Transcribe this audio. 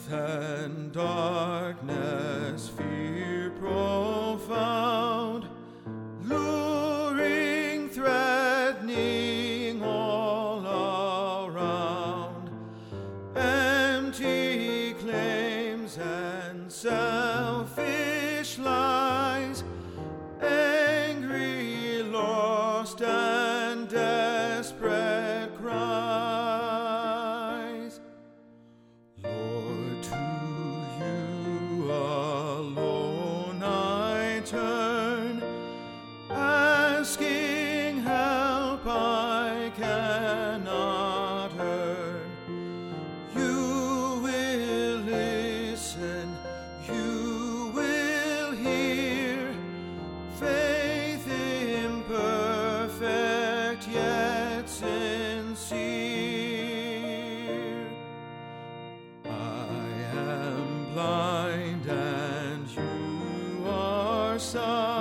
and darkness, fear profound, luring, threatening all around, empty claims and selfish lies, angry, lost, and desperate cries. Lord, to you alone I turn, asking help I cannot earn. You will listen, you will hear, faith imperfect yet sincere. I am blind and you are sight.